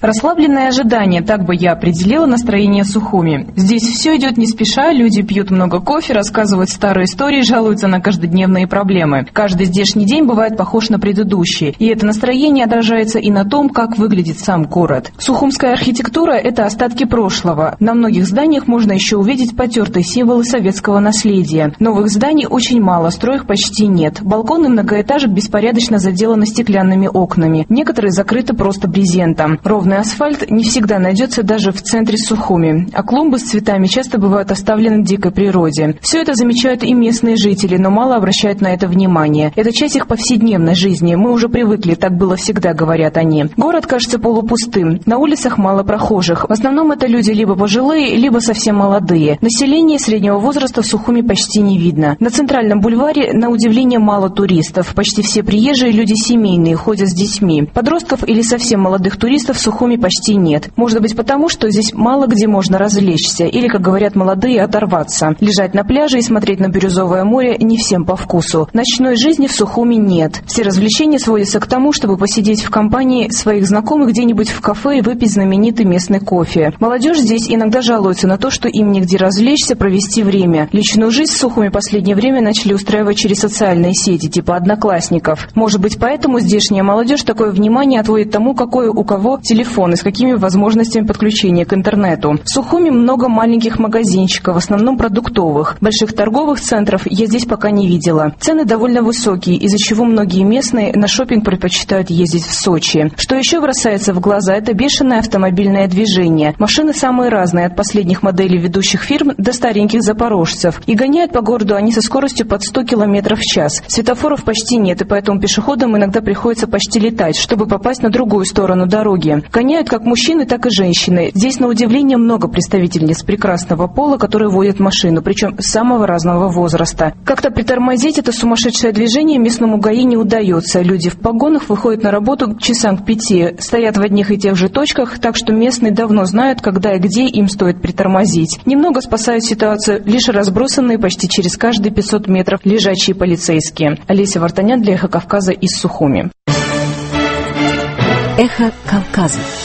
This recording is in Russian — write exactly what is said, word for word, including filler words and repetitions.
Расслабленное ожидание, так бы я определила настроение Сухуми. Здесь все идет не спеша, люди пьют много кофе, рассказывают старые истории, жалуются на каждодневные проблемы. Каждый здешний день бывает похож на предыдущий, и это настроение отражается и на том, как выглядит сам город. Сухумская архитектура – это остатки прошлого. На многих зданиях можно еще увидеть потертые символы советского наследия. Новых зданий очень мало, строек почти нет. Балконы многоэтажек беспорядочно заделаны стеклянными окнами. Некоторые закрыты просто брезентом. Ровный асфальт не всегда найдется даже в центре Сухуми, а клумбы с цветами часто бывают оставлены в дикой природе. Все это замечают и местные жители, но мало обращают на это внимание. Это часть их повседневной жизни. Мы уже привыкли, так было всегда, говорят они. Город кажется полупустым. На улицах мало прохожих. В основном это люди либо пожилые, либо совсем молодые. Население среднего возраста в Сухуми почти не видно. На центральном бульваре, на удивление, мало туристов. Почти все приезжие люди семейные, ходят с детьми. Подростков или совсем молодых туристов в Сухуми почти нет. Может быть потому, что здесь мало где можно развлечься, или, как говорят молодые, оторваться. Лежать на пляже и смотреть на бирюзовое море не всем по вкусу. Ночной жизни в Сухуми нет. Все развлечения сводятся к тому, чтобы посидеть в компании своих знакомых где-нибудь в кафе и выпить знаменитый местный кофе. Молодежь здесь иногда жалуется на то, что им негде развлечься, провести время. Личную жизнь в Сухуми в последнее время начали устраивать через социальные сети, типа Одноклассников. Может быть, поэтому здешняя молодежь такое внимание отводит тому, какой у кого телефон и с какими возможностями подключения к интернету. В Сухуми много маленьких магазинчиков, в основном продуктовых. Больших торговых центров я здесь пока не видела. Цены довольно высокие, из-за чего многие местные на шопинг предпочитают ездить в Сочи. Что еще бросается в глаза, это бешеное автомобильное движение. Машины самые разные, от последних моделей ведущих фирм до стареньких запорожцев. И гоняют по городу они со скоростью под сто километров в час. Светофоров почти нет, и поэтому пешеходам иногда приходится почти летать, чтобы попасть на другую сторону дороги. Гоняют как мужчины, так и женщины. Здесь, на удивление, много представительниц прекрасного пола, которые водят машину, причем самого разного возраста. Как-то притормозить это сумасшедшее движение местному ГАИ не удается. Люди в погонах выходят на работу к часам к пяти, стоят в одних и тех же точках, так что местные давно знают, когда и где им стоит притормозить. Немного спасают ситуацию лишь разбросанные почти через каждые пятьсот метров лежачие полицейские. Олеся Вартанян для «Эхо Кавказа» из Сухуми. Эхо Кавказа.